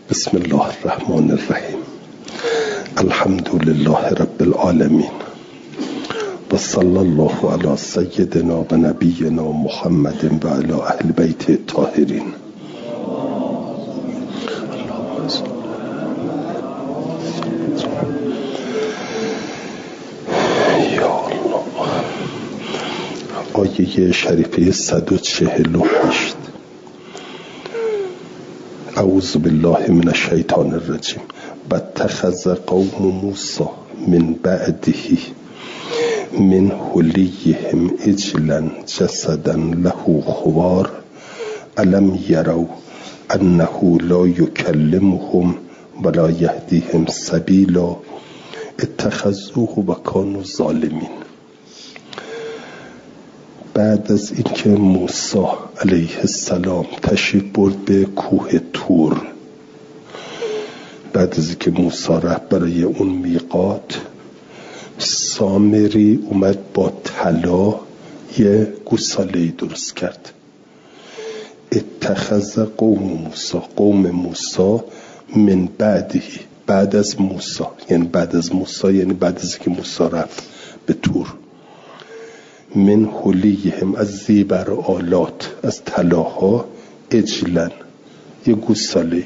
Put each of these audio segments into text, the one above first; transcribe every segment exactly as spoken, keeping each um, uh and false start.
بسم الله الرحمن الرحیم. الحمد لله رب العالمین و صلی الله علی سیدنا و نبینا محمد و علی اهل بیت الطاهرین. یا الله. آیه شریفه صد و چهل و هشت. اعوذ بالله من الشیطان الرجیم. و اتخذ قوم موسی من بعده من حلیهم عجلا جسدا له خوار الم یروا انه لا یکلمهم ولا یهدیهم سبیلا اتخذوه و کانوا ظالمین. بعد از اینکه موسی علیه السلام تشریف برد به کوه طور، بعد از اینکه موسی رفت برای اون میقات، سامری اومد با طلا یه گوساله‌ای درست کرد. اتخذ قوم موسی، قوم موسی من بعده، بعد از موسی، یعنی بعد از موسی یعنی بعد از اینکه موسی رفت به طور، من حلیهم، از زیبر آلات، از طلاها، عجلن، یه گوساله،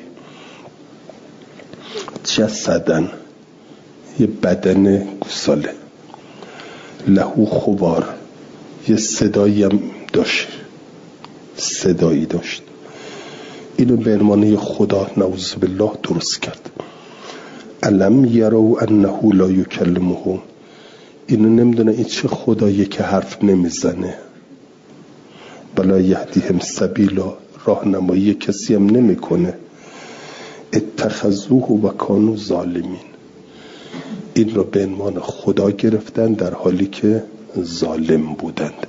جسدن، یه بدن گوساله، لهو خوار، یه صدایی هم داشت، صدایی داشت. اینو به عنوان خدا نعوذ بالله درست کرد. الم یروا انه لا یکلمهم، اینو نمیدونه این چه خداییه که حرف نمیزنه. بلا یهدیهم سبیلا، راهنمایی کسی هم نمیکنه. اتخذوه و کانوا ظالمین، این رو به عنوان خدا گرفتن در حالی که ظالم بودند.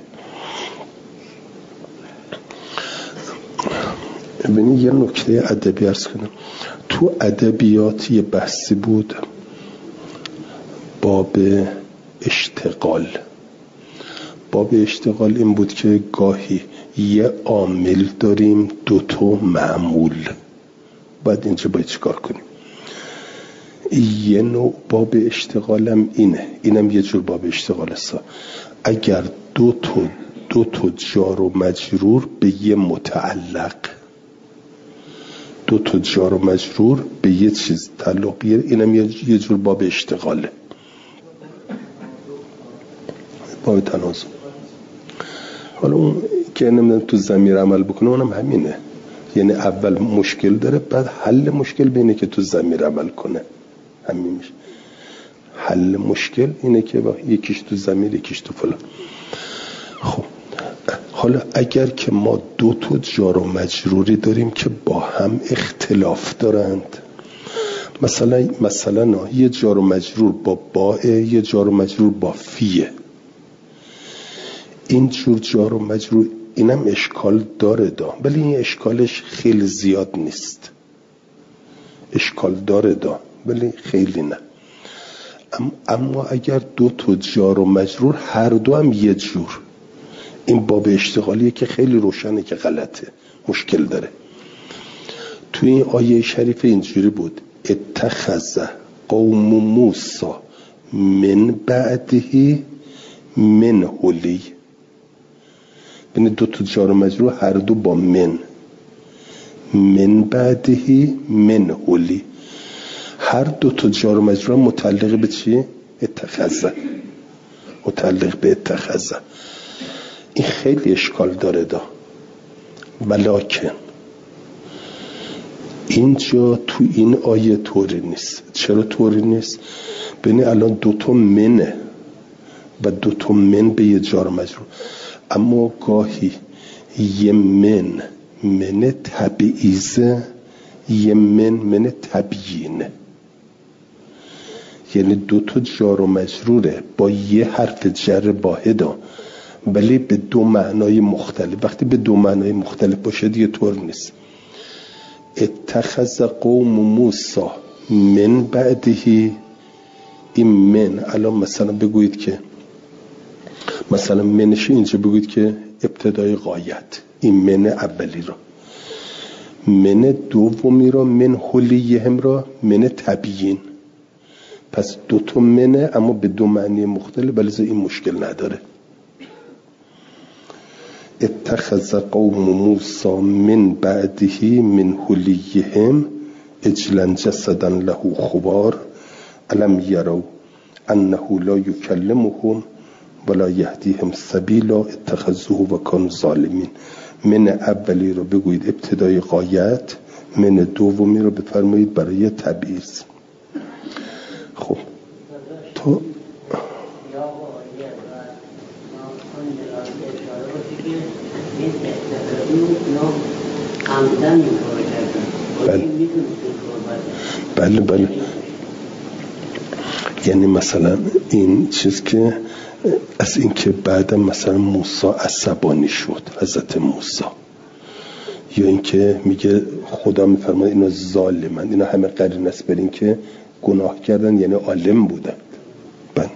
ببینید یه نکته ادبی عرض کنم. تو ادبیات یه بحثی بود، باب اشتغال. باب اشتغال این بود که گاهی یه عامل داریم، دوتا معمول، باید اینجا باید چیکار کنیم. یه نوع باب اشتغالم اینه، اینم یه جور باب اشتغال است. اگر دو تا دو تا جار و مجرور به یه متعلق، دو تا جار و مجرور به یه چیز تعلق بیاره، اینم یه جور باب اشتغاله، باب تناسب. حالا اون که نمیدونم تو ضمیر عمل بکنه اونم همینه، یعنی اول مشکل داره، بعد حل مشکل بینه که تو ضمیر عمل کنه. همین میشه حل مشکل، اینه که با یکیش تو ضمیر یکیش تو فلان. خب حالا اگر که ما دو تا جار و مجروری داریم که با هم اختلاف دارند، مثلا مثلا یه جار و مجرور با باء، یه جار و مجرور با فیه، این جور جار و مجرور اینم اشکال داره دا، ولی این اشکالش خیلی زیاد نیست. اشکال داره دا ولی خیلی نه. اما اگر دو تا جار و مجرور هر دو هم یه جور، این باب اشتغالیه که خیلی روشنه که غلطه، مشکل داره. توی این آیه شریف اینجوری بود: اتخذ قوم موسی من بعده من حلی. بین دو تا جار و مجرور هر دو با من، من بعده من حلی، هر دو تا جار و مجرور متعلق به چی؟ اتخذ، متعلق به اتخذ. این خیلی اشکال داره دا، ولکن اینجا تو این آیه طوری نیست. چرا طوری نیست؟ ببین الان دوتا منه و دوتا من به یه جار و مجرور، اما گاهی یه من من تبعیضه، یه من من تبیینه، یعنی دو تا جار و مجروره با یه حرف جر واحده ولی به دو معنای مختلف. وقتی به دو معنای مختلف باشه دیگه طور نیست. اتخذ قوم موسی من بعده، این من الان مثلا بگویید که مثلا منش اینجا بگویید که ابتدای غایت، این من اولی رو من دومی را من حلیهم را من تبیین. پس دو تا منه اما به دو معنی مختلف، ولی این مشکل نداره. اتخذ قوم موسی من بعده من حلیهم عجلا جسدا له خوار الم یروا انه لا یکلمهم ولا یهدیهم سبیلا اتخذوه و کانوا ظالمین. من اولی رو بگویید ابتدای غایت، من دومی رو بفرمایید برای تبعیض. خب تو بله بله بله یعنی مثلا این چیز که از این که بعدم مثلا موسی عصبانی شد، حضرت موسی، یا این که میگه خدا میفرماید اینا ظالمن، اینا همه قرین است بر این که گناه کردن، یعنی عالم بودن. بله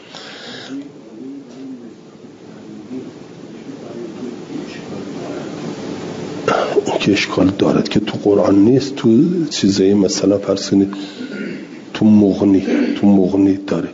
این که اشکال دارد که تو قرآن نیست، تو چیزایی مثلا فرض کنید تو مغنی تو مغنی داره.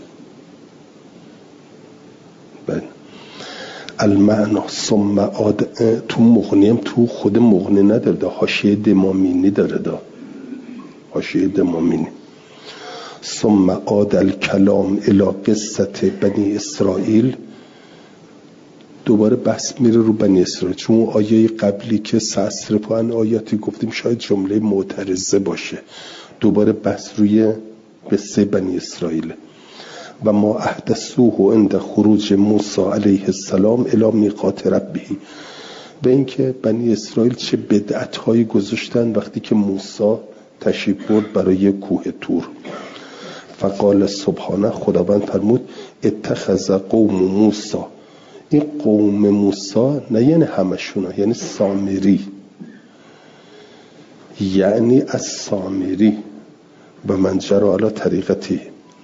بله المعنا ثم عاد، تو مغنی هم تو خود مغنی نداره، دا حاشیه دمامینی داره، دا حاشیه دمامینی. ثم عاد الکلام الی قصه بنی اسرائیل، دوباره بحث میره رو بنی اسرائیل، چون آیه قبلی که سأصرف عن آیاتی گفتیم شاید جمله معترضه باشه، دوباره بحث روی قصه بنی اسرائیل. و ما احدثوه عند خروج موسی علیه السلام الی میقات ربه، به اینکه بنی اسرائیل چه بدعت‌هایی گذاشتن وقتی که موسی تشریف برد برای کوه طور. فقال سبحانه، خداوند فرمود اتخذ قوم موسی، این قوم موسی نه یعنی همشون، یعنی سامری، یعنی از سامری و من جرى علی طریقتی.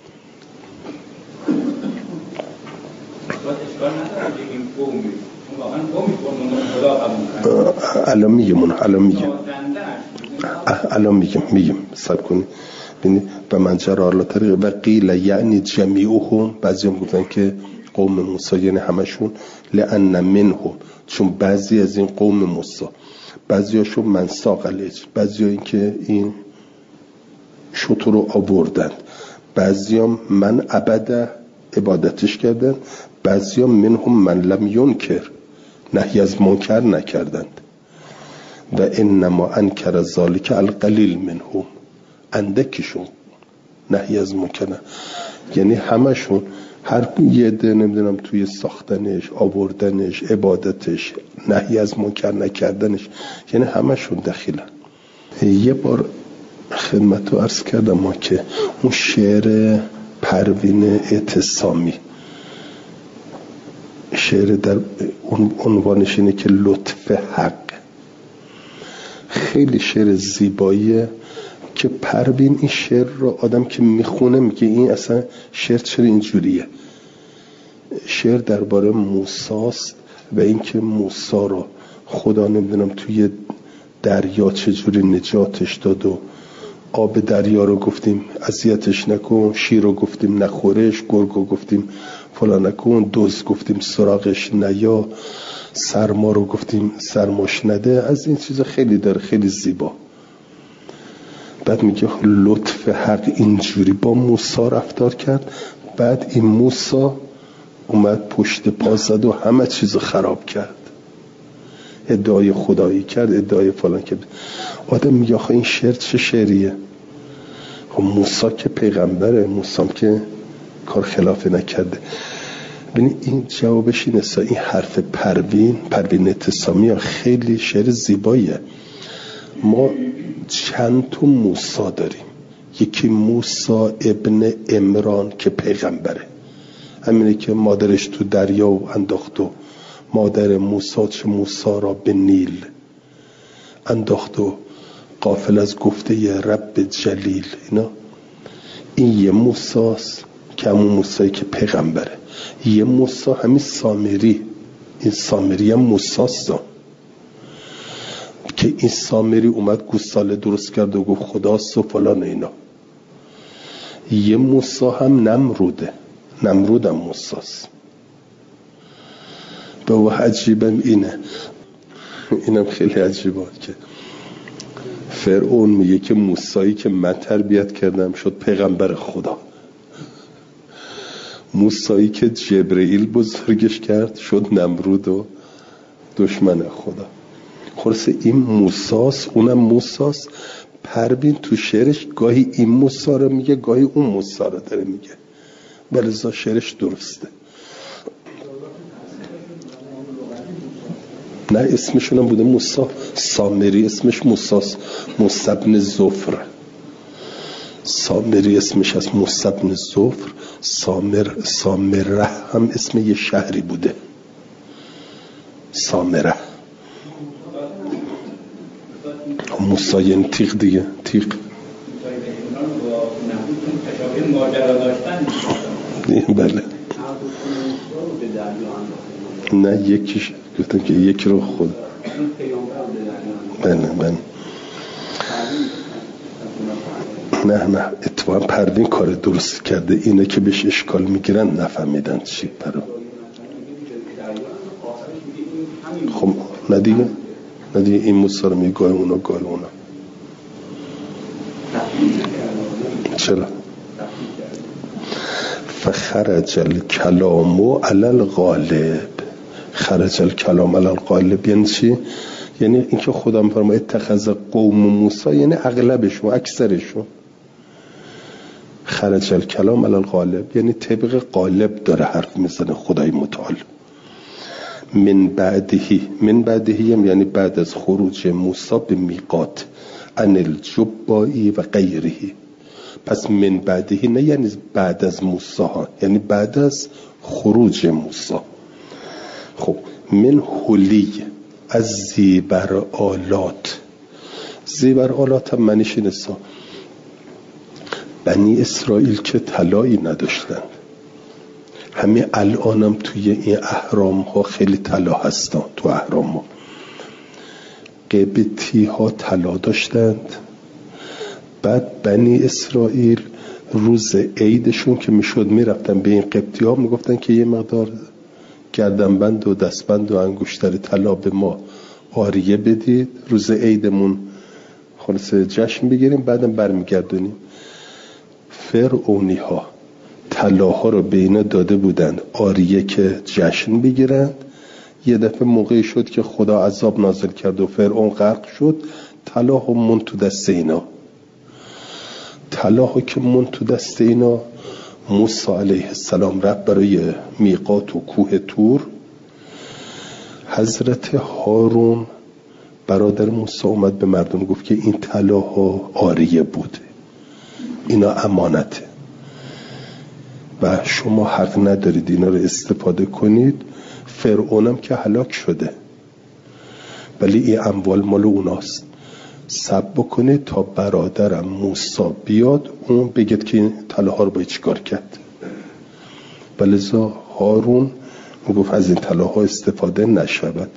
الان میگم الان میگم الان میگم میگم صبر کنید ببینید. و من جرى علی طریق و قیل یعنی جمیعهم، بعضی هم گفتن که قوم موسی یعنی همشون، لأن منهم، چون بعضی از این قوم موسی، بعضی هاشون منساق العجل، بعضی ها این که این شتر رو آوردن، بعضی هم من عبده عبادتش کردن، بعضی هم منهم من لم ینکر، نهی از منکر نکردند. و انما انکر ذالک القلیل منهم، اندکشون نهی از منکر، یعنی همشون، هر یه ده نمیدونم توی ساختنش، آوردنش، عبادتش، نهی از منکر نکردنش، یعنی همشون دخیلن. یه بار خدمت رو عرض کردم ما که اون شعر پروین اعتصامی، شعر در عنوانش اینه که لطف حق، خیلی شعر زیباییه که پروین این شعر رو آدم که میخونه میگه این اصلا شعر چرا اینجوریه. شعر درباره موساست و اینکه موسی رو خدا نمیدونم توی دریا چجوری نجاتش داد و آب دریا رو گفتیم اذیتش نکن، شیر رو گفتیم نخورش، گرگ رو گفتیم فلان نکن، دوز گفتیم سراغش نیا، سرما رو گفتیم سرماش نده. از این چیزا خیلی داره، خیلی زیبا. بعد میگه لطف حق اینجوری با موسی رفتار کرد، بعد این موسی اومد پشت پا زد و همه چیزو خراب کرد، ادعای خدایی کرد، ادعای فلان کرد. آدم میگه آخه این شعر چه شعریه؟ خب موسی که پیغمبره، موسی که کار خلافه نکرده. ببین این جوابش اینه. این حرف پروین پروین اعتصامی خیلی شعر زیباییه. ما چند تا موسی داریم. یکی موسی ابن عمران که پیغمبره، همینه که مادرش تو دریا و انداخت و مادر موسی چه موسی را به نیل انداخت و غافل از گفته رب جلیل. اینا این یه موسیست که همون موسی که پیغمبره. یه موسی همین سامری، این سامری هم موسیست که این سامری اومد گوساله درست کرد و گفت خداست و فلان اینا. یه موسی هم نمروده، نمرود هم موساست. به و عجیبم اینه، اینم خیلی عجیبه که فرعون میگه که موسایی که من تربیت کردم شد پیغمبر خدا، موسایی که جبرئیل بزرگش کرد شد نمرود و دشمن خدا. خلاص این موساست، اونم موساست. پروین تو شعرش گاهی این موسی رو میگه گاهی اون موسی رو داره میگه، بلزا شعرش درسته. نه اسمشون هم بوده موسی. سامری اسمش موساست، موسی بن زفر. سامری اسمش از موسی بن زفر. سامر سامره هم اسم یه شهری بوده، سامره. موسی یعنی تیغ دیگه، تیغ. بله. نه یکیش گفتم که یکی رو خود. بله بله. نه نه اتفاقا پروین کار درست کرده، اینه که بهش اشکال میگیرن نفهمیدن چی پرو. خب نه دیگه، نه دیگه این موسی رو میگه گاه اونا گاه اونا. چرا؟ فخرج الکلام علی الغالب. خرج الکلام علی الغالب یعنی چی؟ یعنی اینکه خدا میفرماید اتخذ قوم موسی، یعنی اغلبشون، اکثرشون. خرج الکلام علی الغالب یعنی طبق غالب داره حرف میزنه خدای متعال. من بعدهی، من بعدهی یعنی بعد از خروج موسی به میقات، عن الجبائی و غیرهی. پس من بعدهی نه یعنی بعد از موسی ها، یعنی بعد از خروج موسی. خب من حلی، از زیبر آلات. زیبر آلات هم معنیش اینه بنی اسرائیل که طلایی نداشتن، همین الانم توی این احرام ها خیلی طلا هستن. تو احرام ها قبطی ها طلا داشتند. بعد بنی اسرائیل روز عیدشون که میشد میرفتن به این قبطی ها میگفتن که یه مقدار گردنبند و دستبند و انگشتر طلا به ما عاریه بدید، روز عیدمون خلاص جشن بگیریم، بعدم برمیگردونیم. فرعونی ها طلاها رو به اینا داده بودند عاریه که جشن بگیرند. یه دفعه موقعی شد که خدا عذاب نازل کرد و فرعون غرق شد، طلاها مون تو دست اینا. طلاها که مون تو دست اینا، موسی علیه السلام رفت برای میقات و کوه تور. حضرت هارون برادر موسی اومد به مردم گفت که این طلاها عاریه بود، اینا امانته و شما حق ندارید اینا رو استفاده کنید. فرعونم که هلاک شده، ولی این اموال مال اوناست. صبر بکنید تا برادرم موسی بیاد، اون بگید که این طلاها رو باید چیکار کرد. بلذا هارون گفت از این طلاها استفاده نشود.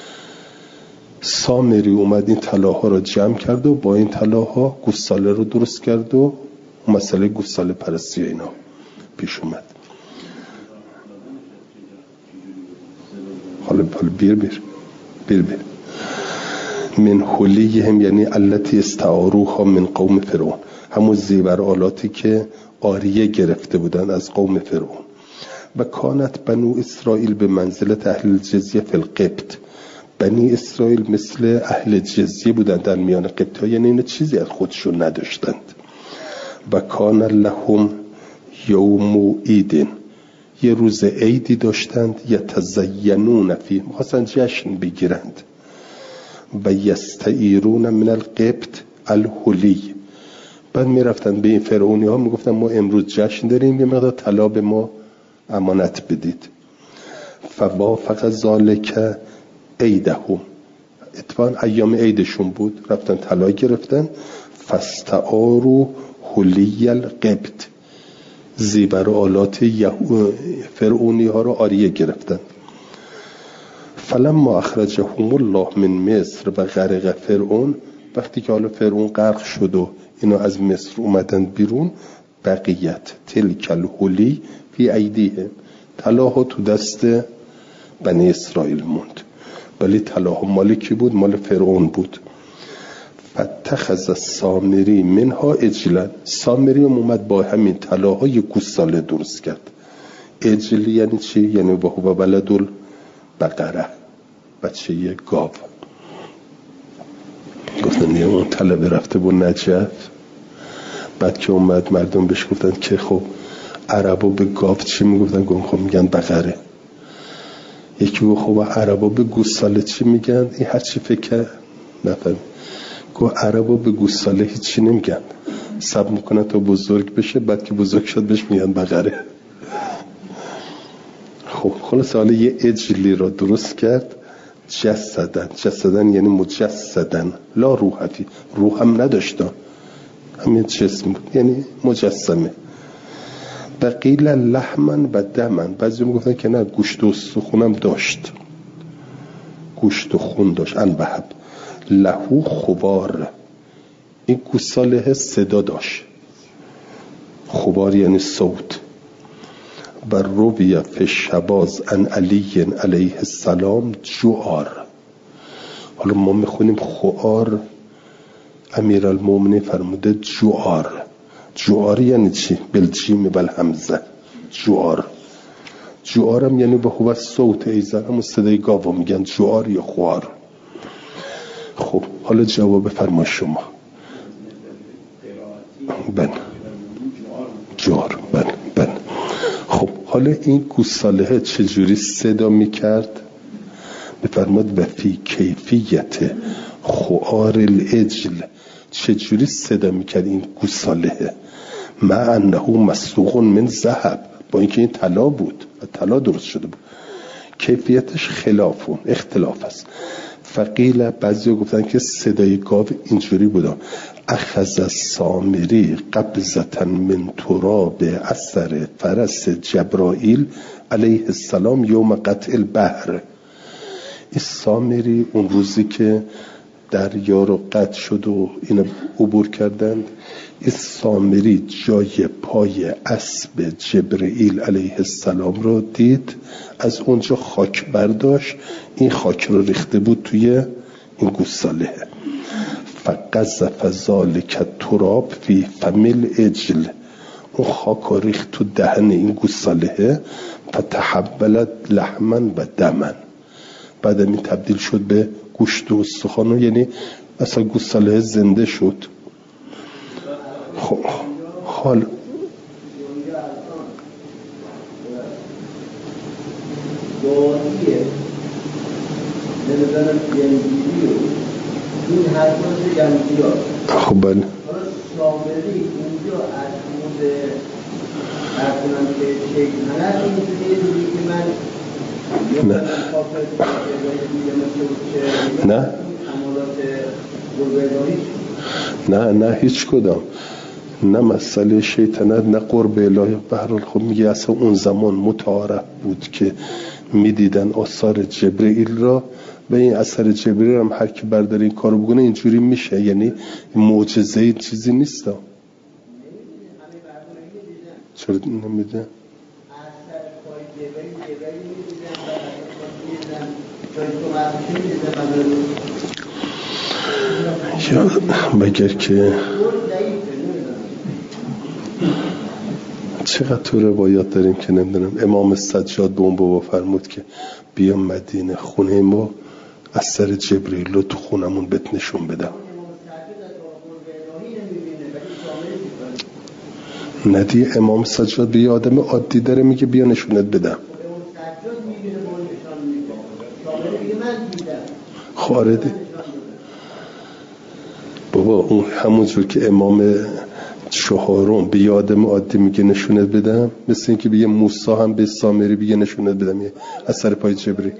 سامری اومد این طلاها رو جمع کرد و با این طلاها گوساله رو درست کرد و مسئله گوساله پرستی اینا پیش اومد. حالا بیر بیر بیر بیر من حلیهم یعنی التی استعاروها من قوم فرعون، همون زیور آلاتی که عاریه گرفته بودن از قوم فرعون. و کانت بنو اسرائیل به منزلت اهل الجزیه فی القبط. بنی اسرائیل مثل اهل جزیه بودن در میان قبط ها، یعنی این چیزی از خودشون نداشتند. و کان لهم یوم عیدن، یه روز عیدی داشتند، یتزینون فیه، می‌خواستن جشن بگیرند. و یستعیرون من القبط الحلی، بعد میرفتن به این فرعونی ها میگفتن ما امروز جشن داریم، یه مقدار طلا به ما امانت بدید. فوافق ذالک عیدهم، اتفاقا ایام عیدشون بود، رفتن طلا گرفتن. فاستعاروا حلی القبط، زیور آلات فرعونی ها رو عاریه گرفتن. فلما اخرجهم الله من مصر و غرق فرعون، وقتی که حالا فرعون غرق شد و اینا از مصر اومدن بیرون، بقیت تلک الحلی فی ایدیهم، طلاها تو دست بنی اسرائیل موند، ولی طلاها مال کی بود؟ مال فرعون بود. فتخذ السامری منها عجلا، سامری هم اومد با همین طلاها یک گوساله درست کرد. عجل یعنی چی؟ یعنی با هو ولد البقره، بچه یه گاو. گفتن یه اون طلبه رفته بود نجف، بعد که اومد مردم بهش گفتن که خب عربا به گاو چی میگفتن؟ گفتن خب میگن بقره. یکی گفت خب عربا به گوساله چی میگن؟ این هر چی فکر نفهم. گفت عربا به گوساله هیچی نمیگن، صبر میکنن تا بزرگ بشه، بعد که بزرگ شد بهش میگن بقره. خب خلاص حالا یه اجلی را درست کرد، جسدن. جسدن یعنی مجسدن، لا روح فی، روح هم نداشتن، همین جسم بود، یعنی مجسمه. بقیل لحمن و دمن، بعضی میگفتن که نه گوشت و سخونم داشت، گوشت و خون داشت. انبهب لهو خوار، این گوساله صدا داشت، خوار یعنی صوت. و رویه فی شباز ان علی علیه السلام جوار. حالا ما میخونیم خوار، امیرالمومنین فرموده جوار. جوار یعنی چی؟ بالجیم والهمزه، جوار. جوارم یعنی به هو صوت ایزن، همون صدای گاوا میگن جوار یا خوار. خب حالا جواب فرما شما. بله جوار، بله بله. خب حالا این گوساله چجوری صدا میکرد؟ بفرماد و فی کیفیت خوار العجل، چجوری صدا میکرد این گوساله؟ مع انه مسروق من ذهب، با اینکه این طلا بود، طلا درست شده بود. کیفیتش خلافون، اختلاف است. فقیل، بعضی گفتن که صدای گاو اینجوری بود: اخذ السامری قبضة من تراب اثر فرس جبرائیل علیه السلام یوم قطع البحر. این سامری اون روزی که دریا رو قطع شد و اینو عبور کردند، این سامری جای پای اسب جبرائیل علیه السلام رو دید، از اونجا خاک برداشت، این خاک رو ریخته بود توی این گوساله. فقذف ذلک التراب فی فم العجل، اون خاک رو ریخت تو دهن این گوساله. فتحولت لحما و دما، بعد این تبدیل شد به گوشت و استخوان، یعنی اصلا گوساله زنده شد. خب حال این حرفان جمعی ها. خب بله. حالا شاملی اینجا از مود برکنم که شکل هنر اینجوری روی که من نه نه عمالات قربه نه نه هیچ کدام، نه مسئله شیطنت نه قرب الهی. به هر حال خب میگه اصلا اون زمان متعارف بود که میدیدن آثار جبرئیل را، و این اثر جبرئیل هم هر کی برداره این کارو بکنه اینجوری میشه، یعنی معجزه چیزی نیست. چرا نمیده؟ یا مگر که چقدر تو روایات داریم که نمیدونم امام سجاد به اون بابا فرمود که بیا مدینه خونه ما اثر جبرئیل رو تو خونمون بهت نشون بدم. ندی امام سجاد به یه آدم عادی داره میگه بیا نشونت بدم. خارده بابا، اون همونجور که امام چهارم به یه آدم عادی میگه نشونت بدم، مثل این که به یه موسی هم به سامری بگه نشونت بدم، یه اثر پای جبرئیل.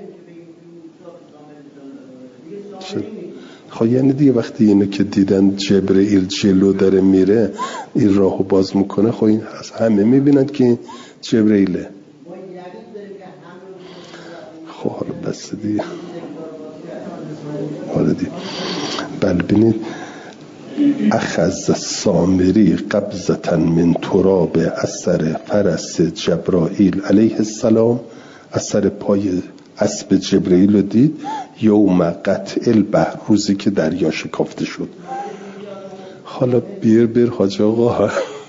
خب یعنی دیگه وقتی اینو که دیدن جبرئیل جلو داره میره این راهو باز میکنه، خب این همه میبینند که جبرئیله. خب حالا بس دیگه حالا دیگه بل بینید اخذ سامری قبضتا من تراب اثر فرس جبرائیل علیه السلام، اثر پای اسب جبرائیل رو دید یوم قطع البحر، روزی که دریا شکافته شد. حالا بیر بیر حاج آقا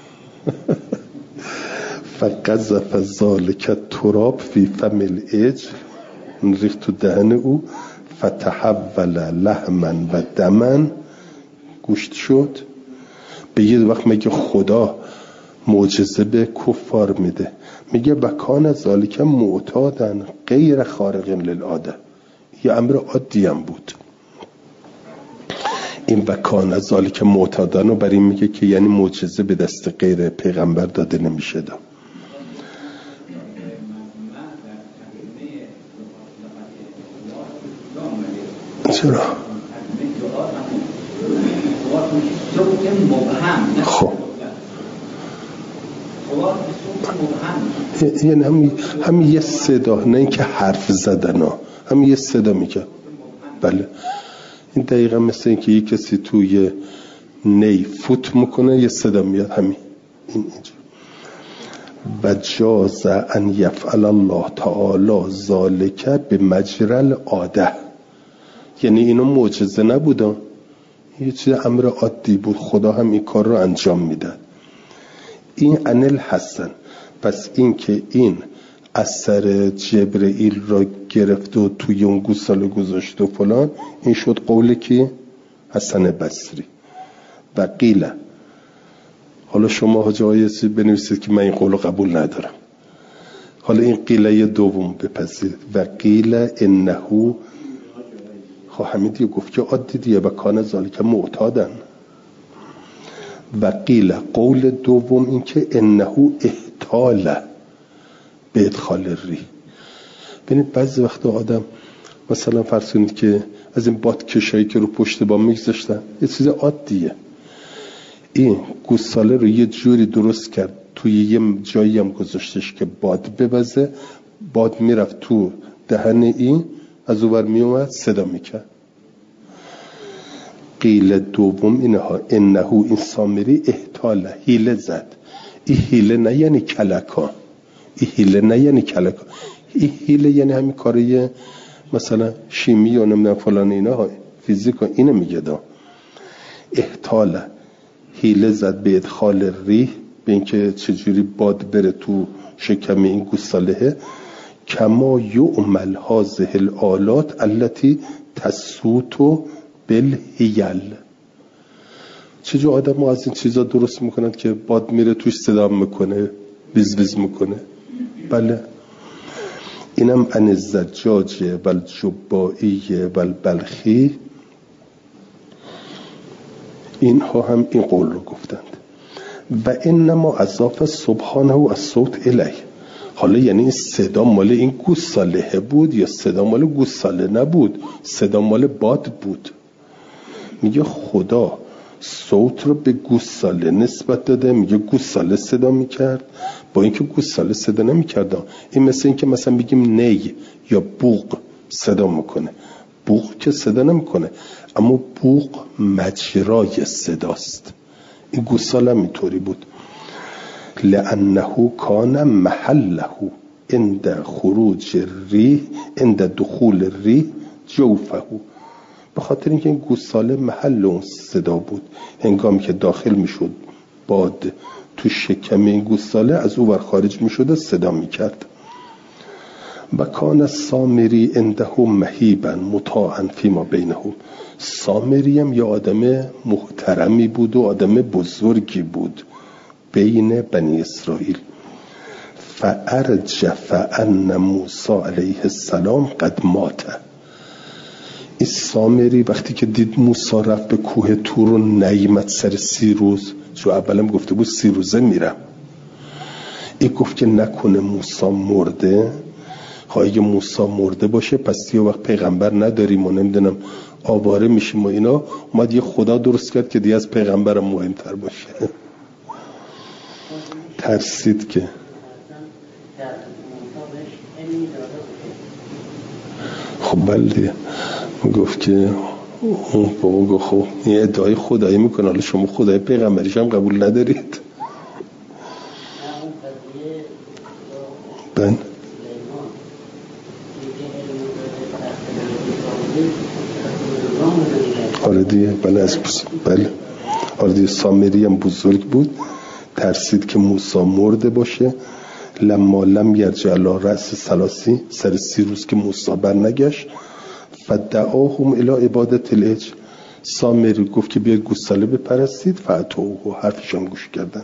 فقذف ذالک تراب فی فم العجل، ریخت تو دهن او، فتحول لحما و دما، گوشت شد. به یه وقت میگه خدا معجزه به کفار میده، میگه بکان ذالک معتادن غیر خارق للعاده، یه امر عادی هم بود. این بکان ذالک معتادن رو بر این میگه که یعنی معجزه به دست غیر پیغمبر داده نمیشه دا. چرا؟ خب یعنی هم, هم یه صدا، نه اینکه حرف زدن ها، هم یه صدا میگه. بله این دقیقا مثل اینکه یه کسی توی نی فوت میکنه یه صدا میاد، همین این اینجا. و جاز ان یفعل الله تعالی ذالک به مجرل عاده، یعنی اینو معجزه نبودن، یه چیز امر عادی بود، خدا هم این کار رو انجام میداد. این انل حسن، پس این که این اثر جبرئیل را گرفت و توی اون گوساله گذاشت و فلان، این شد قول کی؟ حسن بصری. و قیل، حالا شما حاج آیسی بنویسید که من این قول رو قبول ندارم، حالا این قیله دوم بپذیرید. و قیل انهو، خب همین دیگه گفت که عادی دیگه، و کان ذالک معتادن. و قیل قول دوم این که انهو احتال به ادخال الریح. ببینید بعضی وقت آدم مثلا فرض کنید که از این باد کشایی که رو پشت بام میگذاشتن، یه چیز عادیه، این گوساله رو یه جوری درست کرد توی یه جایی هم گذاشتش که باد ببزه، باد میرفت تو دهن این، از اون ور میومد صدا میکرد. قیل دوم اینه ها، انهو این سامری احتال، حیله زد. این حیله نه یعنی کلکا، این حیله نه یعنی کلکا، این حیله یعنی همین کاری مثلا شیمی یا نمیدونم فلان اینا ها، فیزیک ها، اینه میگه دا. احتال حیله زد به ادخال ریح، به اینکه چجوری باد بره تو شکم این گوساله. کما یعمل هذه الآلات التي تسوت بالحیل، چجور آدم ها از این چیزا درست میکنن که باد میره توش صدا میکنه، بیز بیز میکنه. بله اینم ان الزجاج و الجبائی و البلخی، اینها هم این قول رو گفتند. و انما اضاف سبحانه و الصوت الیه، حالا یعنی این صدا مال این گوساله بود یا صدا مال گوساله نبود، صدا مال باد بود. میگه خدا صوت رو به گوساله نسبت داده، میگه گوساله صدا میکرد، با اینکه گوساله صدا نمیکرد. این مثل این که مثلا بگیم نی یا بوق صدا میکنه، بوق که صدا نمیکنه، اما بوق مجرای صداست. این گوساله هم اینطوری بود. لانه کان محله عند خروج الریح عند دخول الریح جوفه، به خاطر اینکه این گوساله محل اون صدا بود، هنگامی که داخل میشد باد تو شکم این گوساله، از او ور خارج میشد و صدا میکرد. و کان سامری عنده مهیبا مطاعا فیما بینهم، سامری هم یا آدم محترمی بود و آدم بزرگی بود بین بنی اسرائیل. فارجف ان موسی علیه السلام قد مات، این سامری وقتی که دید موسی رفت به کوه طور و نیامد سر سی روز، چون اولم گفته بود سی روزه میرم، این گفت که نکنه موسی مرده، خواهی موسی مرده باشه پس یه وقت پیغمبر نداریم و نمیدونم آواره میشیم و اینا، اومد یه خدا درست کرد که دیگه از پیغمبرم مهمتر باشه. ترسید که خب بله گفت که اون بابا گفت خب این ادعای خدایی میکنه، حالا شما خدای پیغمبریش هم قبول ندارید. بله آره دیگه بله از بله آره دیگه سامری هم بزرگ بود، ترسید که موسی مرده باشه. لما لم یرجع علی رأس ثلاثی، سر سی روز که موسی برنگشت، فدعاهم الی عبادت العجل، سامری گفت که بیاید گوساله بپرستید، فاتوه حرفشان گوش کردن.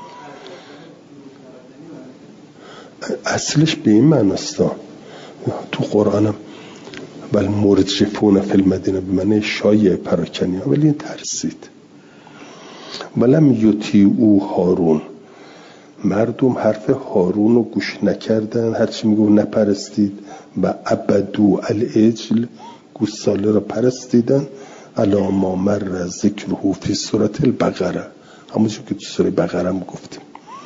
اصلش به این معناست تو قرآنم بل مرجفون فی المدینه، به معنی شایع پراکنی ها، ولی ترسید. ولم یطیعوا هارون، مردم حرف هارون رو گوش نکردن، هرچی میگو نپرستید. و عبدو العجل، گوساله رو پرستیدن. الا ما مر ذکره فی سوره البقره، همونجور که تو سوره بقره هم گفتیم.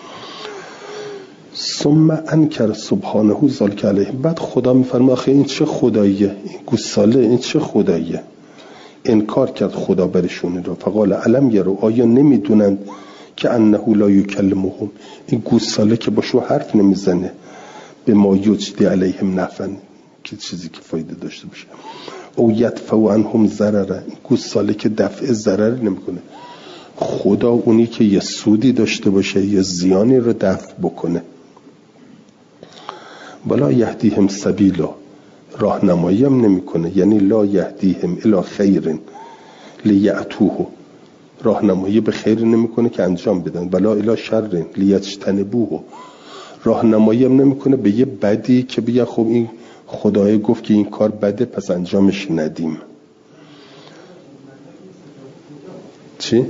ثم انکر سبحانه ذلک علیهم، بعد خدا میفرمه آخه این چه خداییه، این گوساله این چه خداییه، انکار کرد خدا برشون رو. فقال علم یرو، آیا نمیدونند که انه لا یکلمهم، این گوساله که باشو حرف نمیزنه، به ما یجدی علیهم نفعا، که چیزی که فایده داشته باشه. او یدفع عنهم ضرر، این گوساله که دفع ضرر نمیکنه. خدا اونی که یه سودی داشته باشه، یه زیانی رو دفع بکنه. ولا یهدیهم سبیلا، راهنمایی هم نمیکنه، یعنی لا یهدیهم الی خیر لیأتوه، راهنمایی به خیر نمیکنه که انجام بدن. ولا الی شر لیجتنبوه، راهنمایی هم نمیکنه به یه بدی که بگه خب این خدای گفت که این کار بده پس انجامش ندیم. چی؟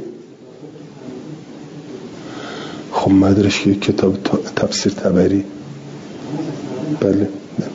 خب مدرش که کتاب تفسیر طبری. بله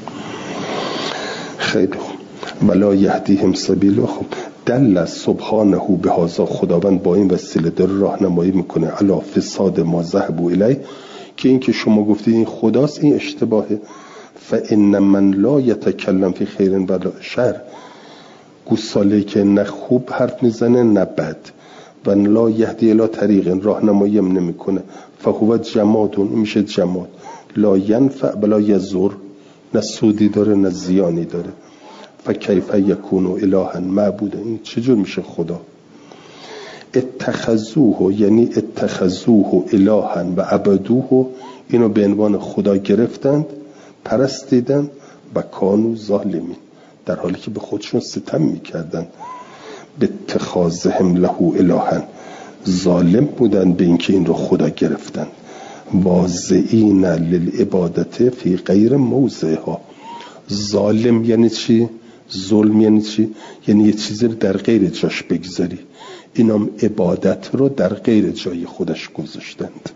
خیلی خوب. ولا یهدیهم سبیلا، خب دل سبحانه به هذا، خداوند با این وسیله داره راهنمایی میکنه علی فساد ما ذهبوا الیه، که این که شما گفتید این خداست این اشتباهه. فان من لا یتکلم فی خیر ولا شر، گوساله که نه خوب حرف میزنه نه بد. و لا یهدی الی طریق، راهنمایی هم نمیکنه. فهو جمادون، میشه جماد. لا ینفع ولا یضر، نه سودی داره نه زیانی داره. فکیف یکون الها معبودا، این چجور میشه خدا؟ اتخذوه، یعنی اتخذوه الها و عبدوه، اینو به عنوان خدا گرفتند، پرستیدن. و کانوا ظالمین، در حالی که به خودشون ستم میکردن. به اتخاذهم له الها، ظالم بودن به اینکه این رو خدا گرفتن. واضعین للعبادت فی غیر موضعها، ظالم یعنی چی؟ ظلم یعنی چی؟ یعنی یه چیزی رو در غیر جاش بگذاری. اینام عبادت رو در غیر جای خودش گذاشتند.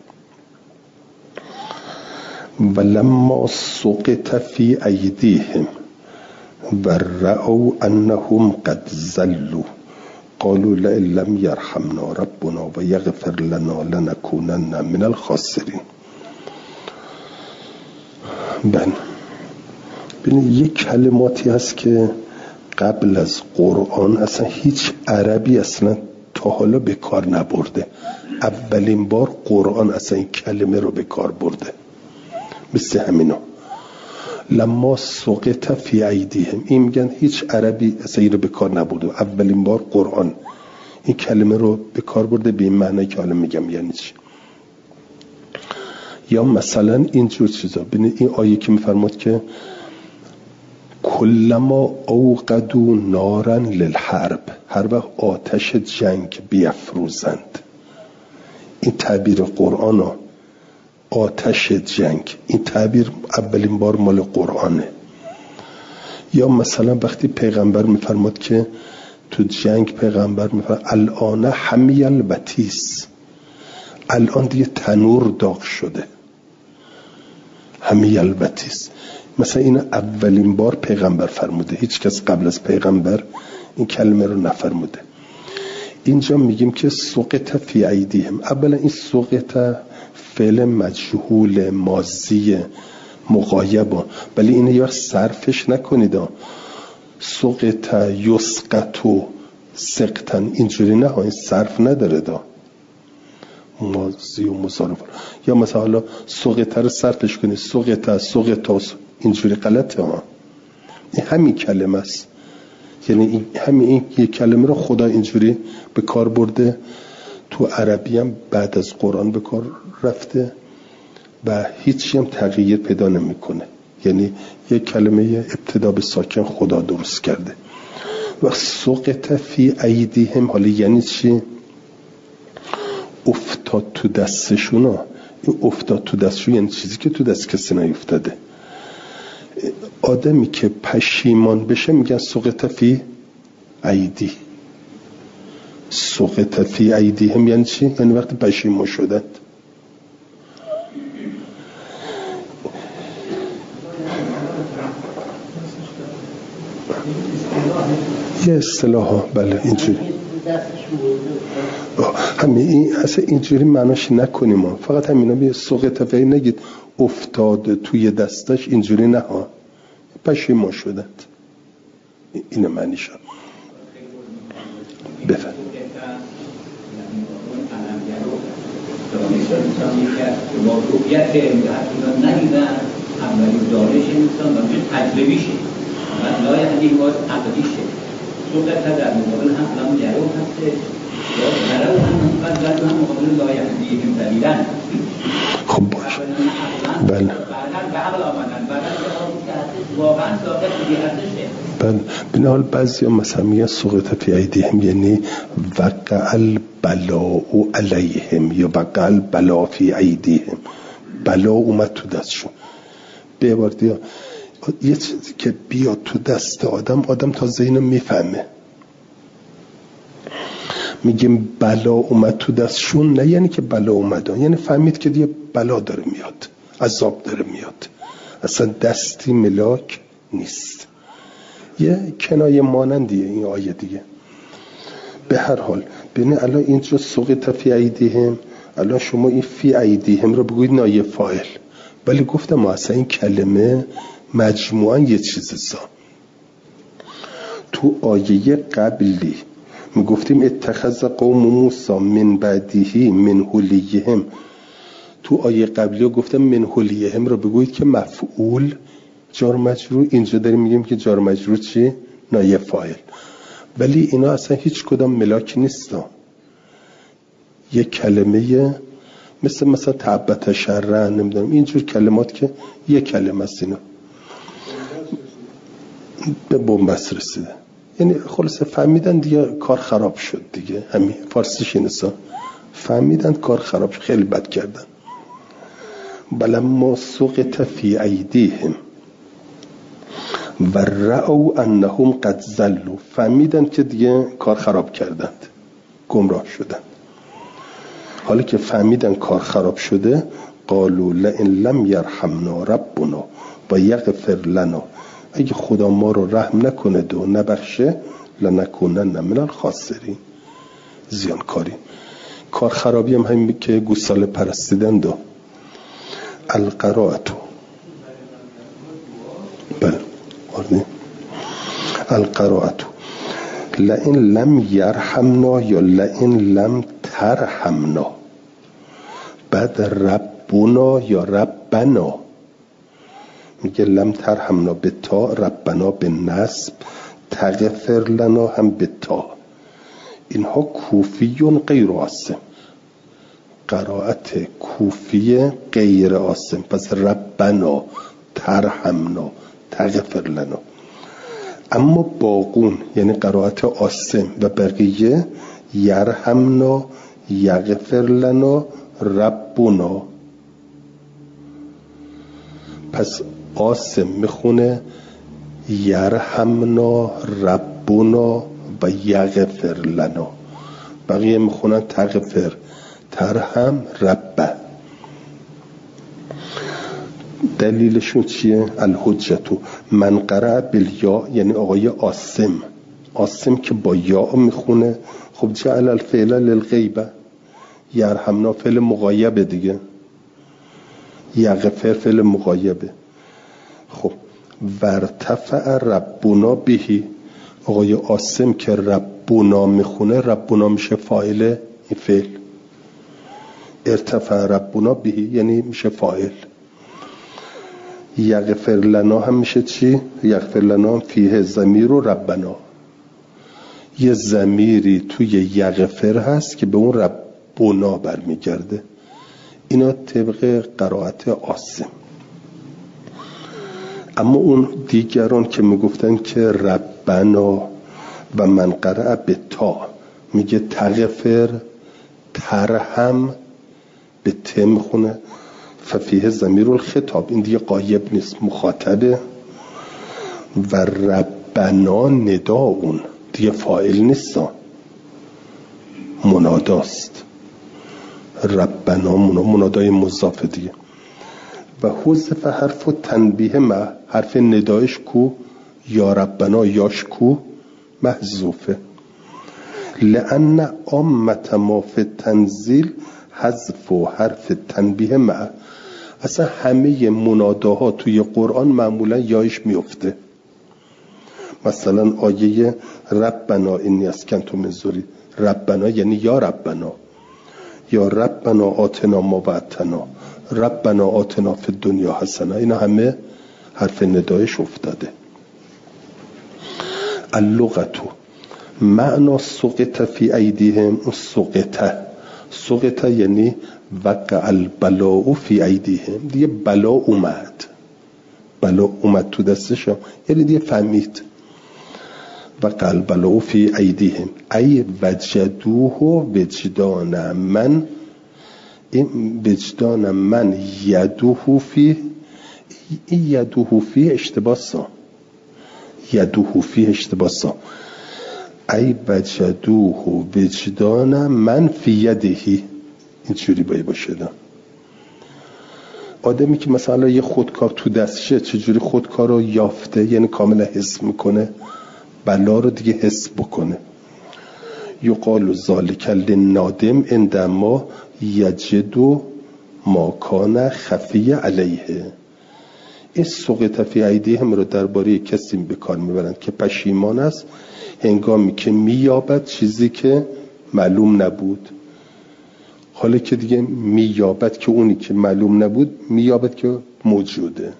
ولما سقط فی ایدیهم و رأوا انهم قد ضلوا قالوا لئن لم یرحمنا ربنا و یغفر لنا لنکونن من الخاسرین. بله ببینید یک کلماتی هست که قبل از قرآن اصلا هیچ عربی اصلا تا حالا به کار نبرده. اولین بار قرآن اصلا این کلمه رو به کار برده. مثل همینا لما سقط فی ایدیهم، این میگن هیچ عربی اصلا این رو به کار نبرده. اولین بار قرآن این کلمه رو به کار برده به این معنی که حالا میگم یعنی چی. یا مثلا اینجور چیزا، ببینید این آیه که میفرماد که کلما اوقدوا نارا للحرب، هر وقت آتش جنگ بیفروزند. این تعبیر قرآن ها، آتش جنگ، این تعبیر اولین بار مال قرآنه. یا مثلا وقتی پیغمبر میفرماد که تو جنگ پیغمبر میفرماد الان حمی الوتیس، الان دیگه تنور داغ شده، حمی الوتیس. مثلا این اولین بار پیغمبر فرموده، هیچ کس قبل از پیغمبر این کلمه رو نفرموده. اینجا میگیم که سقط فی ایدیهم، اولا این سقط فعل مجهول ماضی مغایبه، ولی اینو یه وقت صرفش نکنید. سقط یسقط و سقطن اینجوری نه، این صرف نداره دا ماضی و مضارع. یا مثلا حالا سقط رو صرفش کنی سقط سقط اینجوری غلطه ها. این همین کلمه است، یعنی همین این یک کلمه رو خدا اینجوری به کار برده. تو عربی هم بعد از قرآن به کار رفته و هیچی هم تغییر پیدا نمیکنه. یعنی یک کلمه ابتدا به ساکن خدا درست کرده. و سقط فی ایدیهم، حالا یعنی چی؟ افتاد تو دستشون ها. این افتاد تو دستشون یعنی چیزی که تو دست کسی نیفتاده. آدمی که پشیمان بشه میگن سقط فی ایدی. سقط فی ایدیهم یعنی چی؟ یعنی وقتی پشیمان شدند. یه اصطلاح ها بله اینجوری همین این اصلا اینجوری معناش نکنیم، فقط همینا بیا سقط فی نگید افتاد توی دستش، اینجوری نه ها، پشیمان شدند. اینه معنیش. بفرم واقعیت اصلا ندیدن اولی دانش انسان و میشه تجربیشه و لای حدیق باید عقدیشه. صورت در مقابل هم هم جرو هسته یا جرو هم هم هم هم مقابل لای حدیق هم دلیلن. خب باش بله بعدن به عقل آمدن بعدن که هستش واقعا ساقط دیگه هستشه. بله بین حال بعضی هم مثلا میگن سقط فی ایدیهم یعنی وقع البلاء علیهم یا وقع البلاء فی ایدیهم، بلا اومد تو دستشون. به عبارت دیگه یه چیزی که بیاد تو دست آدم، آدم تازه اینو میفهمه. میگیم بلا اومد تو دستشون، نه یعنی که بلا اومد، یعنی فهمید که دیگه بلا داره میاد، عذاب داره میاد، اصلا دستی ملاک نیست. یه کنایه مانندیه این آیه دیگه. به هر حال ببین الان اینجا سقط فی ایدیهم، الان شما این فی ایدیهم رو بگوید نایب فاعل، ولی گفتم ما اصلا این کلمه مجموعاً یه چیزه. تو آیه قبلی میگفتیم اتخذ قوم موسی من بعده من حلیهم، تو آیه قبلی گفتم من حلیهم رو بگوید که مفعول جار مجرور، اینجا داریم میگیم که جار مجرور چی؟ نایب فاعل. ولی اینا اصلا هیچ کدام ملاک نیستا. یک کلمه مثل مثلا تعبت شرع نمیدونم اینجور کلمات که یک کلمه است، اینا به بنبست رسیده. یعنی خلاصه فهمیدن دیگه کار خراب شد دیگه، همین فارسیش اینسا فهمیدن کار خراب شد، خیلی بد کردن. بلما سقط فی ایدیهم و رأوا انهم قد ضلوا، فهمیدن که دیگه کار خراب کردند، گمراه شدند. حالا که فهمیدن کار خراب شده، قالوا لئن لم یرحمنا ربنا و یغفر لنا، اگه خدا ما رو رحم نکنه و نبخشه، لنکونن من الخاسرین، زیانکاری. کار خرابی هم همین که گوساله پرستیدن دو القرائتو بله آردیم القرائتو لئن لم یرحمنا یا لئن لم ترحمنا، بعد ربنا یا ربنا، میگه لم ترحمنا به تا، ربنا به نصب، تغفر لنا هم به تا. اینها کوفیون غیر عاصم، قرائت کوفی غیر عاصم، پس ربنا ترحمنا تغفر لنا. اما باقون یعنی قرائت عاصم و بقیه یرحمنا یغفر لنا ربنا. پس عاصم میخونه یرحمنا ربنا و یغفر لنا، بقیه میخونن تغفر ترحم ربه. دلیلشون چیه؟ الحجتو من قرأ بالیا، یعنی آقای عاصم، عاصم که با یا میخونه. خب جعل الفعل للغیبه، یرحمنا فعل مغایبه دیگه، یغفر فعل مغایبه. خب ورتفع ربنا بهی. آقای عاصم که ربنا میخونه، ربنا میشه فاعل این فعل، ارتفع ربنا بهی یعنی میشه فاعل. یغفر لنا هم میشه چی؟ یغفر لنا فیه ضمیر و ربنا، یه ضمیری توی یغفر هست که به اون ربنا برمیگرده. اینا طبق قرائت عاصم. اما اون دیگران که میگفتن که ربنا و من قرأ به تا، میگه تغفر، ترحم، به ت میخونه، ففیه ضمیر الخطاب، این دیگه غایب نیست، مخاطبه. و ربنا ندا، اون دیگه فاعل نیست، مناداست. ربنا منادای مضاف دیگه. و حذف حرف و تنبیه ما، حرف ندایش کو، یا ربنا یاش کو، محذوفه. لأن عامة ما فی تنزیل حذف و حرف تنبیه ما. اصلا همه مناداها توی قرآن معمولا یایش میفته. مثلا آیه ربنا انی اسکنت من ذری، ربنا یعنی یا ربنا، یا ربنا آتنا ما وعدتنا، ربنا آتنا فی الدنیا حسنه، اینا همه حرف ندایش افتاده. اللغتو معنا سقط فی ایدیهم، سقط سقط یعنی وقع البلاء فی ایدیهم، دیگه بلا اومد، بلا اومد تو دستشم، یعنی دیگه فهمید. وقع البلاء فی ایدیهم ای وجدوه وجدان من، این وجدان من یدوه فی، این یدوه فی اشتباسا، یدوه فی اشتباسا، ای وجدوه وجدان من فی یدهی، اینجوری باید باشه. آدمی که مثلا یه خودکار تو دستشه چجوری خودکار رو یافته، یعنی کاملا حس میکنه، بلا رو دیگه حس بکنه. یقال ذالک للنادم عندما یجد ما کان خفی علیه. این سقط فی ایدیهم رو درباره کسی به کار میبرند که پشیمان است هنگامی که مییابد چیزی که معلوم نبود. حالا که دیگه مییابد که اونی که معلوم نبود مییابد که موجوده.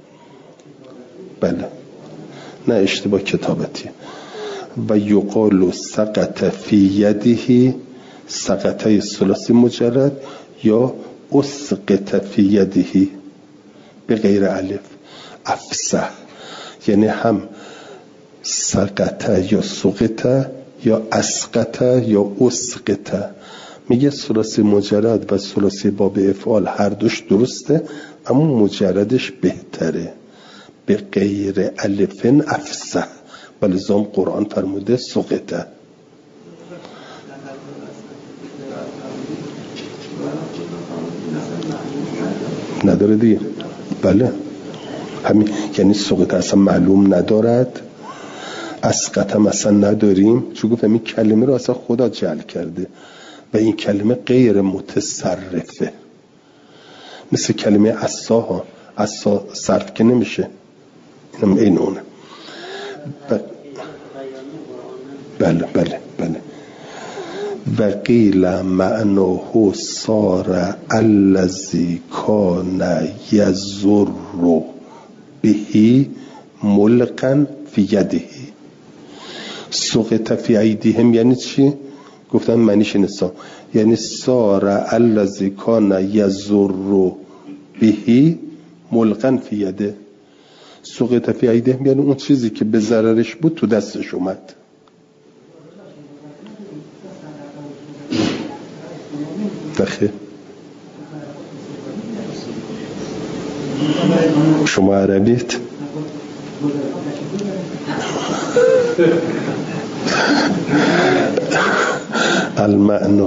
بله، نه اشتباه کتابتی. و یقال سقط فی یده، سقطه ثلاثی مجرد، یا اسقط فی یده به غیر الف، افسح، یعنی هم سقط یا سقط یا اسقط یا اسقط. میگه ثلاثی مجرد و ثلاثی باب افعال هر دوش درسته، اما مجردش بهتره. به غیر الفن افسح، بلزام قرآن فرموده سقطه. نداره دیگه. بله همین، یعنی سقطه اصلا معلوم ندارد، اسقط هم اصلا نداریم، چون گفتم این کلمه رو اصلا خدا جعل کرده و این کلمه غیر متصرفه، مثل کلمه عصا ها، عصا صرف که نمیشه، اینم این اونه. بله بله بله. و قیل معناه صار الذی کان یزر به ملقا فی یده. سقط فی ایدیهم یعنی چی؟ گفتن معنیش اینه، یعنی صار الذی کان یزر به ملقا فی یده. سقط فی ایدیهم یعنی اون چیزی که به ضررش بود تو دستش اومد. دخه شما عربیت؟ المعنى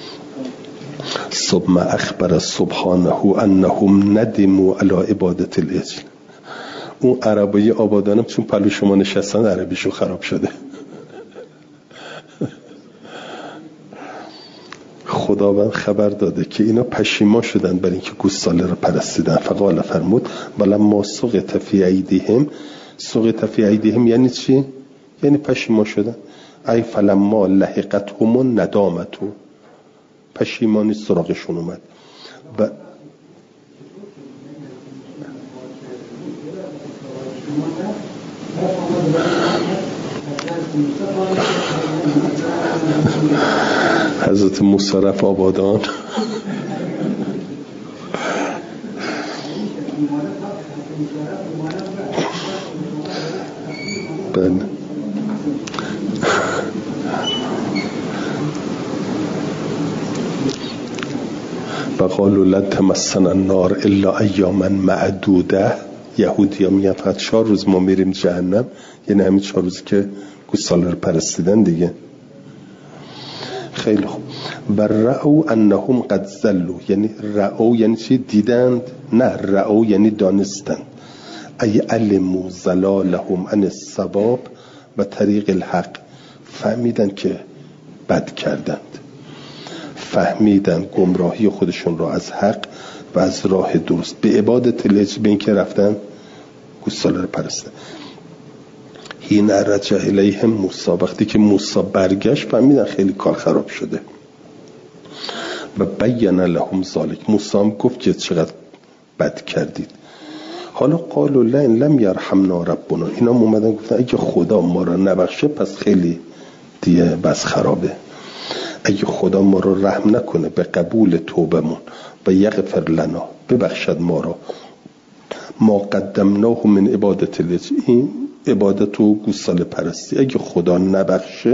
ثم اخبر سبحانه انهم ندموا على عبادت العجل. اون عربی آبادانم چون پلو شما نشستن عربیشو خراب شده. خداوند خبر داده که اینا پشیمان شدن برای اینکه گوساله رو پرستیدن. فقال فرمود ولما سقط فی ایدیهم. سقط فی ایدیهم یعنی چی؟ یعنی پشیمان شدن. ای فلما لحقتهم ندامتو، پشیمانی سراغشون اومد. و حضرت موسی رفت آبادان. بله و قالوا لن تمسنا النار الا ایاما معدوده. یهودی ها میگن فقط چهار روز ما میریم جهنم، یعنی همین چهار روزی که گوساله رو پرستیدن دیگه. خیلی خوب. و رأو انهم قد ضلوا، یعنی رأو یعنی چی؟ دیدند؟ نه، رأو یعنی دانستند. ای علموا ضلالهم عن الصواب و طریق الحق، فهمیدن که بد کردند، فهمیدن گمراهی خودشون را از حق و از راه درست. به عبادت الهی، به این که رفتن گوساله رو پرستن. هین رجع الیهم موسی، وقتی که موسی برگشت فهمیدن خیلی کار خراب شده. و بین لهم ذلک، موسی هم گفت که چقدر بد کردید. حالا قالوا لئن لم یرحمنا ربنا، اینا اومدن گفتن اگه خدا ما را نبخشه پس خیلی دیگه بس خرابه. اگه خدا ما رو رحم نکنه به قبول توبمون و یغفر لنا، ببخشد ما را، ما قدمناه من عبادت الله، این عبادت و گوساله پرستی، اگه خدا نبخشه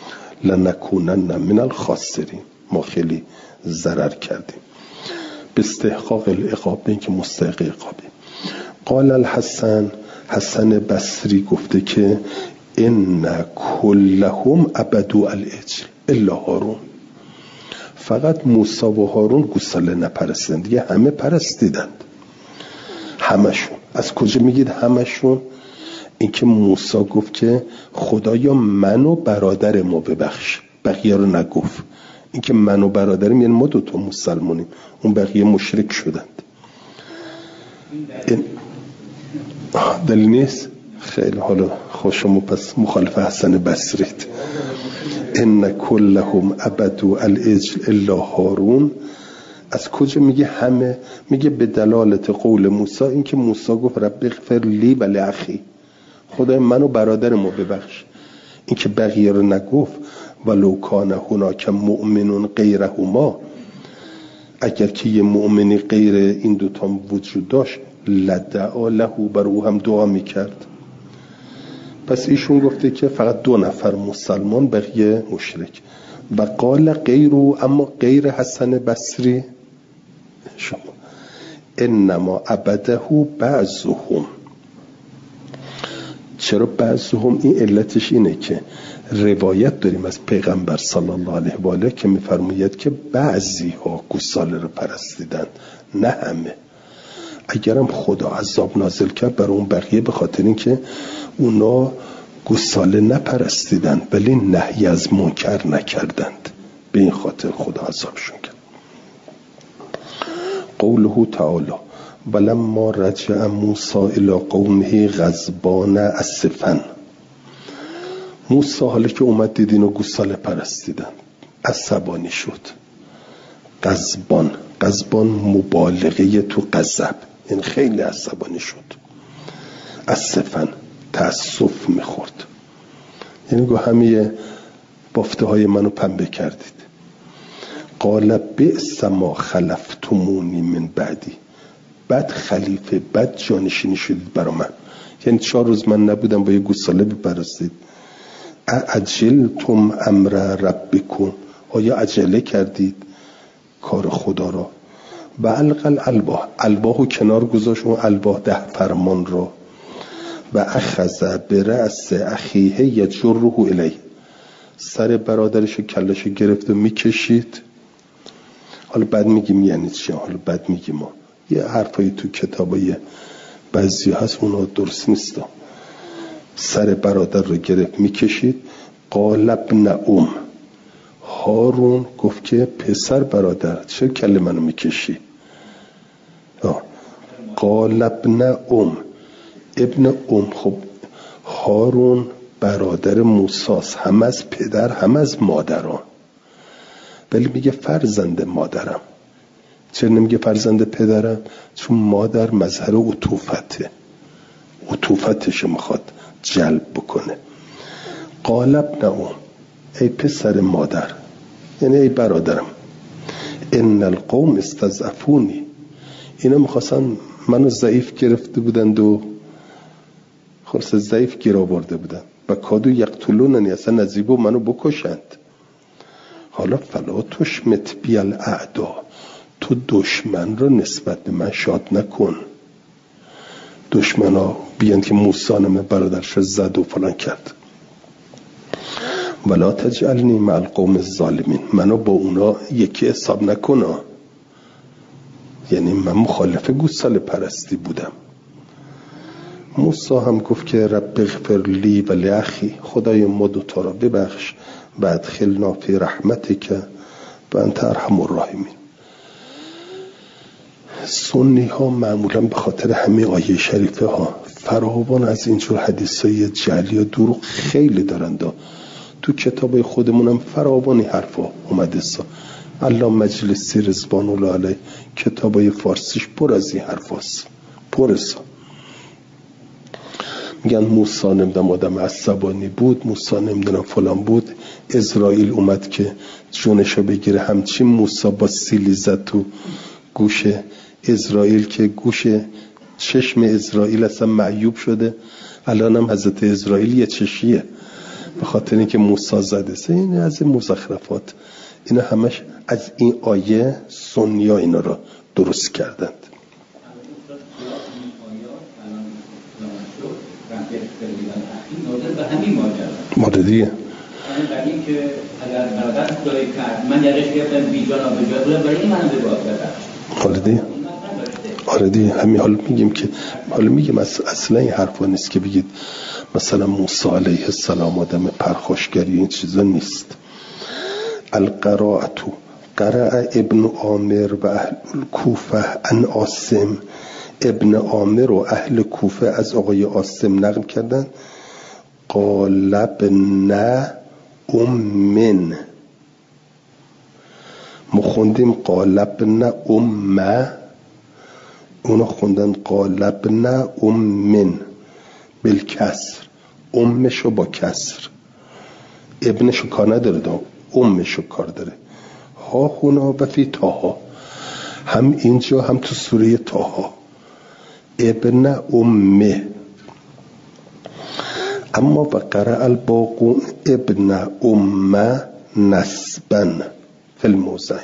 لنکونن من الخاسرین، ما خیلی ضرر کردیم. به استحقاق العقاب، به اینکه مستحق عقابیم. قال الحسن، حسن بصری گفته که ان کلهم عبدوا العجل الا هارون، فقط موسی و هارون گوساله نپرستند، دیگه همه پرستیدند، همشون. از کجا میگید همشون؟ اینکه موسی گفت که خدایا من و برادر ما ببخش، بقیه رو نگفت. اینکه من و برادرم یعنی ما دوتا مسلمانیم، اون بقیه مشرک شدند. این دلیل نیست؟ خیلی حالا خوشم، پس مخالف حسن بصریت. ان کلهم عبدوا العجل الا هارون. از کجا میگه همه؟ میگه به دلالت قول موسی، اینکه موسی گفت رب اغفر لی و لاخی، خدای منو برادر ما ببخش. اینکه بقیه رو نگفت. ولو کان هناک مؤمن غیرهما، اگر که یه مؤمنی غیر این دوتا وجود داشت لدعا له، بر او هم دعا میکرد. پس ایشون گفته که فقط دو نفر مسلمان، بقیه مشرک. و قال غیرو، اما غیر حسن بصری شما انما عبده بعضهم. چرا بعضهم؟ این علتش اینه که روایت داریم از پیغمبر صلی الله علیه و آله که میفرماید که بعضی ها گوساله رو پرستیدن، نه همه. اگرم خدا عذاب نازل کرد برای اون بقیه، به خاطر این که اونا گوساله نپرستیدن ولی نهی از منکر نکردند، به این خاطر خدا عذابشون کرد. قوله تعالی ولما رجع موسی الی قومه غضبان اسفا. موسی حالا که اومد دید اینو گوساله پرستیدن عصبانی شد. غضبان، غضبان مبالغه تو غضب، این خیلی عصبانی شد. اسفا تأسف میخورد، یعنی گو همه بافته های منو پنبه کردید. قال بئس ما خلفتمونی من بعدی، بد خلیفه، بد جانشینی شدید برا من. یعنی چهار روز من نبودم با یه گوساله بپرستید. اعجلتم امر ربکم، آیا عجله کردید کار خدا را؟ و القل الباه، الباهو کنار گذاشت، اون الباه ده فرمان را. و اخذ برأس اخیه یجره الیه، سر برادرشو کلشو گرفت و میکشید. حالا بعد میگیم یعنی چی؟ حالا بعد میگیم ما یه حرفایی تو کتابای بعضی هست اونا درست نیست. سر برادر رو گرفت میکشید. قال ابن ام هارون گفت که پسر برادر چه کله منو میکشی؟ قال ابن ام ابن ام. خب هارون برادر موساست، هم از پدر هم از مادران، ولی میگه فرزند مادرم. چرا نمیگه فرزند پدرم؟ چون مادر مظهر عطوفته، عطوفتش میخواد جلب بکنه. قال ابن ام، ای پسر مادر، یعنی ای برادرم. ان القوم استضعفونی، اینا میخواستن منو ضعیف گرفته بودند و خلاص ضعیف گیر آورده بودن و کادو یقتلوننی، اصلا نزیبو منو بکشند. حالا فلا تشمت بی الاعدا، تو دشمن رو نسبت به من شاد نکن. دشمن ها بیان که موسی نمه برادرش زد و فلان کرد. ولا تجعلنی مع القوم الظالمین، منو با اونا یکی حساب نکن. یعنی من مخالف گوساله پرستی بودم. موسی هم گفت که رب اغفر لی و لاخی، خدای ما دوتا را ببخش و ادخلنا فی رحمتک و انت ارحم الراحمین. سنی ها معمولا به خاطر همین آیه شریفه ها فراوان از اینجور حدیث های جعلی و دروغ خیلی دارند. تو کتاب خودمونم فراوانی حرفا اومده سا. الله مجلسی رضوان الله علیه کتابای فارسیش پر از این حرفاست، پر سا. میگن موسی نمیدونم آدم عصبانی بود، موسی نمیدونم فلان بود. اسرائیل اومد که جونشو بگیره، همچین موسی با سیلی زد تو گوش اسرائیل که گوش چشم اسرائیل اصلا معیوب شده. الان هم حضرت اسرائیل یه چشیه به خاطر اینکه موسی زده. این از این مزخرفات، اینا همش از این آیه سنیا اینا رو درست کردند. مورد دیگه برای این که اگر برادر خدایی کرد من یادش گرفتم بیجانا به جای برای این منو به باز بدم. مورد دیگه آره دیگه همین حال میگیم که حالا میگیم اصلا این حرفا نیست که بگید مثلا موسی علیه السلام آدم پرخاشگری، این چیزا نیست. القراءتو قرأ ابن عامر و اهل کوفه ان عاصم. ابن عامر و اهل کوفه از آقای عاصم نقل کردن قال ابن ام. ما خوندیم قال ابن ام، اونا خوندن قال ابن ام بالکسر، امشو با کسر، ابنشو کار نداره دا امشو کار داره. ها خونا و فی تاها، هم اینجا هم تو سوره تاها ابن امه. اما و قرأ الباقون ابن ام نسبن فی الموضع.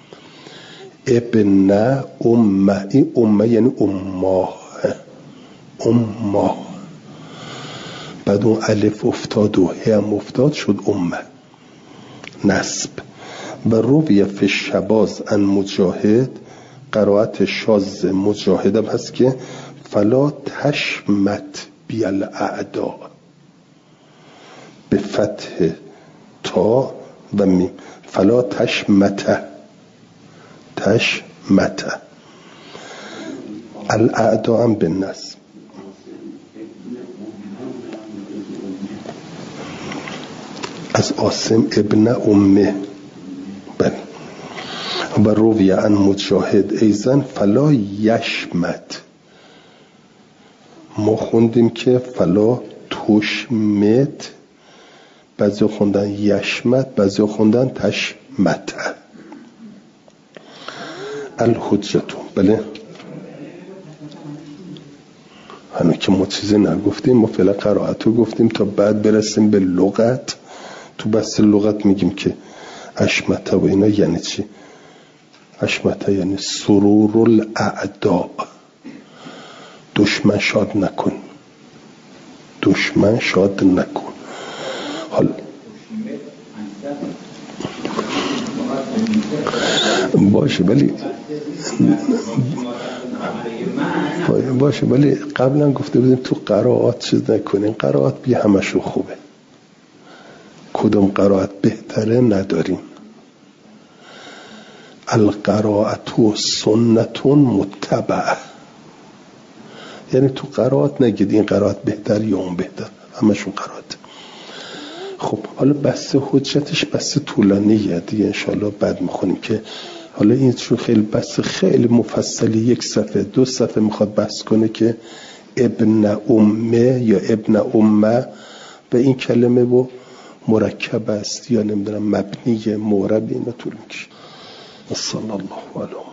ابن ام، این امه یعنی اماه، اماه بعد اون الف افتاد و هم افتاد شد امه نسب. و رویه فی شباز ان مجاهد، قرائت شاذ مجاهد هم هست که فلا تشمت بی الاعدا به فتح تا و میم، فلا تشمت تشمت الاعدا هم به نسب. از عاصم ابن امه. بله. و روی عن مجاهد ایزن فلا یشمت. ما خوندیم که فلا تشمت، بعضی خوندن یشمت، بعضی خوندن تشمت. الحجتو. بله هنو که ما چیزی نگفتیم، ما فعلا قرائتو گفتیم تا بعد برسیم به لغت. تو بحث لغت میگیم که اشمته و اینا یعنی چی؟ اشمته یعنی سرور الاعداء، دشمن شاد نکن، دشمن شاد نکن. حال باشه ولی باشه ولی قبلا گفته بودیم تو قرائات چیز نکنین. قرائات بی همشو خوبه، کدوم قرائت بهتره نداریم. القراءت سنتون متبع، یعنی تو قرائت نگید این قرائت بهتر یا اون بهتر، همشون قرائت. خب حالا بحث حجتش بحث طولانیه دیگه، انشالله بعد میخونیم که حالا این چون خیلی بحث خیلی مفصلی، یک صفحه دو صفحه میخواد بحث کنه که ابن امه یا ابن امه به این کلمه و مرکب است یا نمیدونم مبنی معرب، اینا طول میکشه. صلی الله علیه